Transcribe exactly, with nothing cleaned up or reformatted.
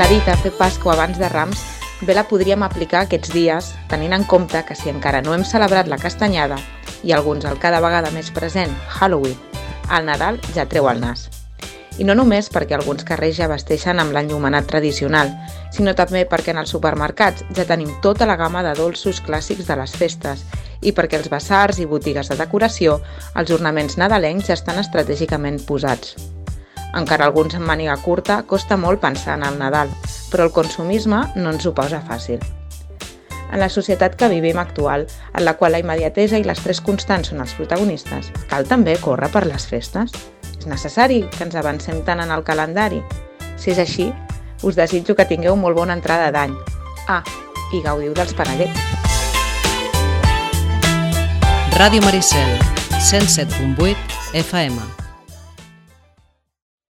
La dita fer Pasqua abans de Rams bé la podríem aplicar aquests dies, tenint en compte que si encara no hem celebrat la castanyada i alguns el cada vegada més present, Halloween, el Nadal ja treu el nas. I no només perquè alguns carrers ja vesteixen amb l'enllumenat tradicional, sinó també perquè en els supermercats ja tenim tota la gamma de dolços clàssics de les festes i perquè els basars i botigues de decoració, els ornaments nadalencs ja estan estratègicament posats. Encara alguns amb màniga curta costa molt pensar en el Nadal, però el consumisme no ens ho posa fàcil. En la societat que vivim actual, en la qual la immediatesa i l'estrès constant són els protagonistes, cal també córrer per les festes? És necessari que ens avancem tant en el calendari? Si és així, us desitjo que tingueu molt bona entrada d'any. Ah, i gaudiu dels panellets. Ràdio Maricel, cent set punt vuit F M.